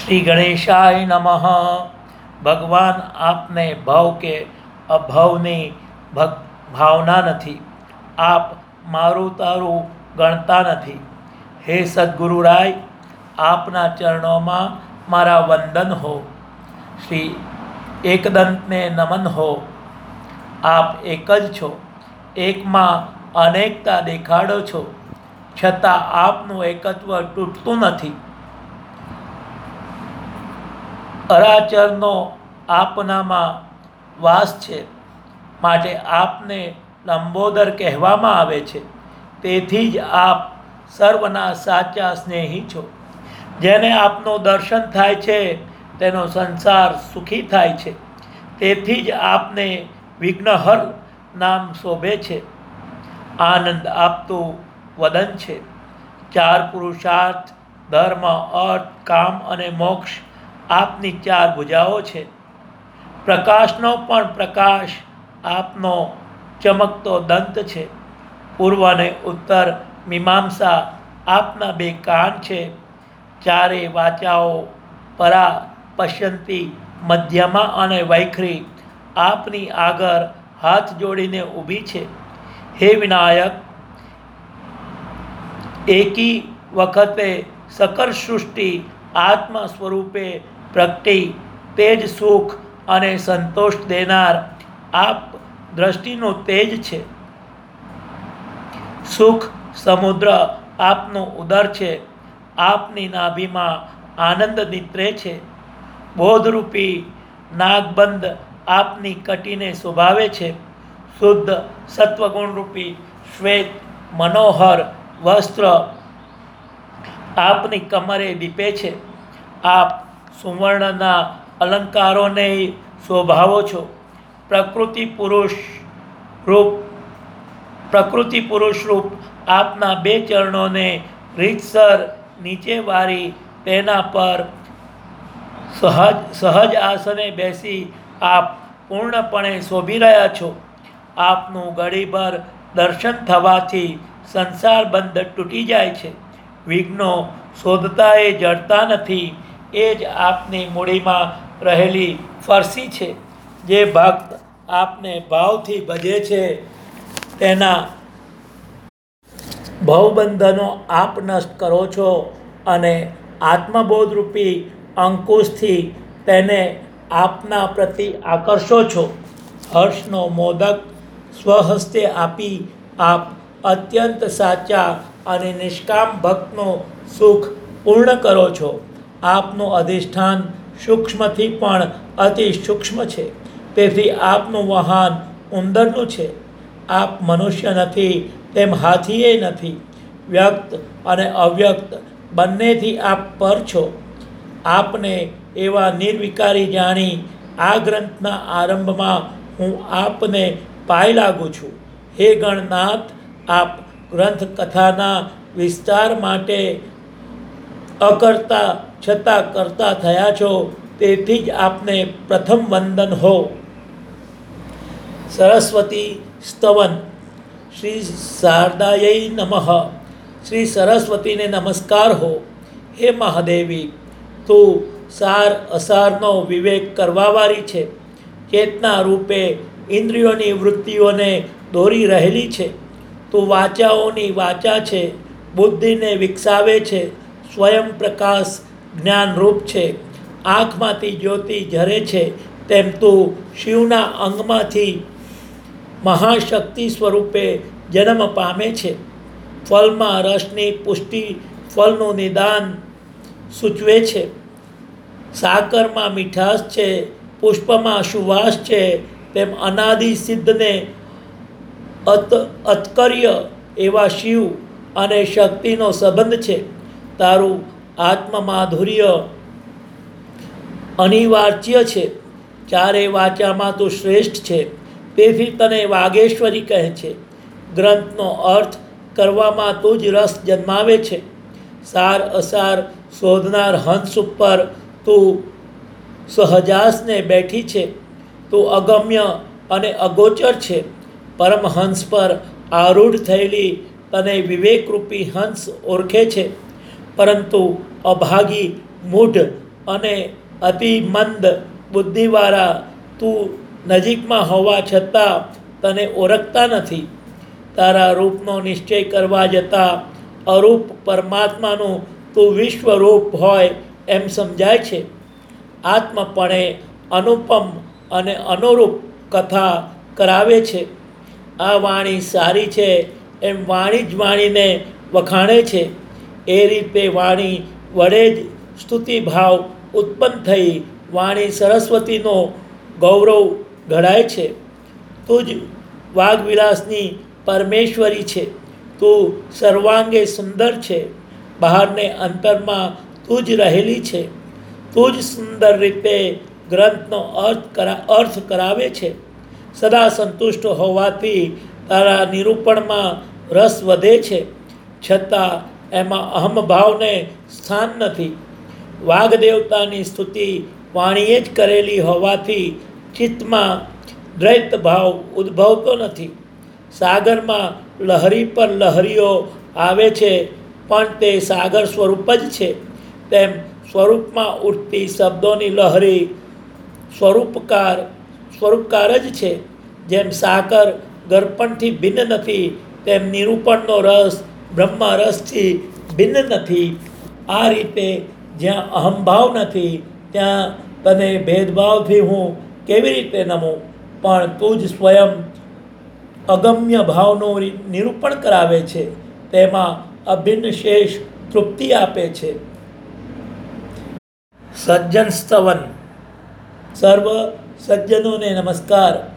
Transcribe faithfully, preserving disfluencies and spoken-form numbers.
શ્રી ગણેશાય નમઃ. ભગવાન આપને ભાવ કે અભાવની ભગ ભાવના નથી. આપ મારું તારું ગણતા નથી. હે સદગુરુરાય, આપના ચરણોમાં મારા વંદન હો. શ્રી એકદંતને નમન હો. આપ એક જ છો, એકમાં અનેકતા દેખાડો છો, છતાં આપનું એકત્વ તૂટતું નથી. અરાચરનો આપનામાં વાસ છે, માટે આપને લંબોદર કહેવામાં આવે છે. તેથી જ આપ સર્વના સાચા સ્નેહી છો. જેને આપનું દર્શન થાય છે તેનો સંસાર સુખી થાય છે. તેથી જ આપને વિઘ્નહર નામ શોભે છે. આનંદ આપતું વદન છે. ચાર પુરુષાર્થ ધર્મ, અર્થ, કામ અને મોક્ષ આપની ચાર ભુજાઓ છે. પ્રકાશનો પણ પ્રકાશ આપનો ચમકતો દંત છે. પૂર્વ અને ઉત્તર મીમાંસા આપના બે કાન છે. ચારે વાચાઓ પરા, પશ્યંતી, મધ્યમાં અને વૈખરી આપની આગળ હાથ જોડીને ઊભી છે. હે વિનાયક, એકી વખતે સકળ સૃષ્ટિ આત્મ સ્વરૂપે પ્રગટી તેજ સુખ અને સંતોષ દેનાર આપ દ્રષ્ટિનું તેજ છે. સુખ સમુદ્ર આપનું ઉદર છે. આપની નાભીમાં આનંદ નિત્રે છે. બોધરૂપી નાગબંધ આપની કટીને શોભાવે છે. શુદ્ધ સત્વગુણરૂપી શ્વેત મનોહર વસ્ત્ર આપની કમરે દીપે છે. આપ સુવર્ણના અલંકારોને શોભાવો છો. પ્રકૃતિ પુરુષ રૂપ પ્રકૃતિ પુરુષ રૂપ આપના બે ચરણોને રીતસર નીચે વારી તેના પર સહજ સહજ આસને બેસી આપ પૂર્ણપણે શોભી રહ્યા છો. આપનું ઘડીભર દર્શન થવાથી સંસાર બંધ તૂટી જાય છે. વિઘ્નો શોધતા એ જડતા નથી. એ જ આપની મૂડીમાં રહેલી ફરસી છે. જે ભક્ત આપને ભાવથી ભજે છે તેના ભવબંધનો આપ નષ્ટ કરો છો અને આત્મબોધરૂપી અંકુશથી તેને આપના પ્રતિ આકર્ષો છો. હર્ષનો મોદક સ્વહસ્તે આપી આપ અત્યંત સાચા અને નિષ્કામ ભક્તનું સુખ પૂર્ણ કરો છો. આપનું અધિષ્ઠાન સૂક્ષ્મથી પણ અતિ સૂક્ષ્મ છે. તેથી આપનું વાહન ઉંદરનું છે. આપ મનુષ્ય નથી, તેમ હાથીએ નથી. વ્યક્ત અને અવ્યક્ત બંનેથી આપ પર છો. આપને એવા નિર્વિકારી જાણી આ ગ્રંથના આરંભમાં હું આપને પાય લાગુ છું. હે ગણનાથ, આપ ગ્રંથ કથાના વિસ્તાર માટે અકર્તા છતાં કરતા થયા છો. તેથી જ આપને પ્રથમ વંદન હો. સરસ્વતી સ્તવન. શ્રી શારદાयै નમઃ. શ્રી સરસ્વતીને નમસ્કાર હો. હે મહાદેવી, તું સાર અસારનો વિવેક કરવાવાળી છે. ચેતના રૂપે ઇન્દ્રિયોની વૃત્તિઓને દોરી રહેલી છે. તું વાચાઓની વાચા છે. બુદ્ધિને વિકસાવે છે. સ્વયં પ્રકાશ જ્ઞાનરૂપ છે. આંખમાંથી જ્યોતિ ઝરે છે તેમ તું શિવના અંગમાંથી મહાશક્તિ સ્વરૂપે જન્મ પામે છે. ફલમાં રસની પુષ્ટિ ફલનું નિદાન સૂચવે છે. સાકરમાં મીઠાશ છે, પુષ્પમાં સુવાસ છે, તેમ અનાદિ સિદ્ધને અત અતકર્ય એવા શિવ અને શક્તિનો સંબંધ છે. તારું આત્મમાધુર્ય અનિવાર્ય છે. ચારે વાચામાં તું શ્રેષ્ઠ છે. તેથી તને વાગેશ્વરી કહે છે. ગ્રંથનો અર્થ કરવામાં તું જ રસ જન્માવે છે. સાર અસાર શોધનાર હંસ ઉપર તું સહજાસને બેઠી છે. તું અગમ્ય અને અગોચર છે. પરમહંસ પર આરૂઢ થયેલી તને વિવેકરૂપી હંસ ઓળખે છે. પરંતુ અભાગી મૂઢ અને અતિ મંદ બુદ્ધિવાળા તું નજીકમાં હોવા છતાં તને ઓળખતા નથી. તારા રૂપનો નિશ્ચય કરવા જતાં અરૂપ પરમાત્માનું તું વિશ્વરૂપ હોય એમ સમજાય છે. આત્મપણે અનુપમ અને અનુરૂપ કથા કરાવે છે. આ વાણી સારી છે એમ વાણી જ વાણીને વખાણે છે. એ રીતે વાણી વડે જ સ્તુતિભાવ ઉત્પન્ન થઈ વાણી સરસ્વતીનો ગૌરવ ઘડાય છે. તું જ વાગવિલાસની પરમેશ્વરી છે. તું સર્વાંગે સુંદર છે. બહારને અંતરમાં તું જ રહેલી છે. તું જ સુંદર રીતે ગ્રંથનો અર્થ કરા અર્થ કરાવે છે. સદા સંતુષ્ટ હોવાથી તારા નિરૂપણમાં રસ વધે છે, છતાં એમાં અહમભાવને સ્થાન નથી. વાગદેવતાની સ્તુતિ વાણીએ જ કરેલી હોવાથી ચિત્તમાં દ્વૈત ભાવ ઉદ્ભવતો નથી. સાગરમાં લહરી પર લહરીઓ આવે છે, પણ તે સાગર સ્વરૂપ જ છે. તેમ સ્વરૂપમાં ઉઠતી શબ્દોની લહરી સ્વરૂપકાર સ્વરૂપકાર જ છે. જેમ સાકર ગરપણથી ભિન્ન નથી, તેમ નિરૂપણનો રસ બ્રહ્મરસથી ભિન્ન નથી. આ રીતે જ્યાં અહંભાવ નથી ત્યાં તને ભેદભાવથી હું કેવી રીતે નમું? પણ તું જ સ્વયં અગમ્ય ભાવનું નિરૂપણ કરાવે છે. તેમાં અભિન્ન શેષ તૃપ્તિ આપે છે. સજ્જન સ્તવન. સર્વ સજ્જનોને નમસ્કાર.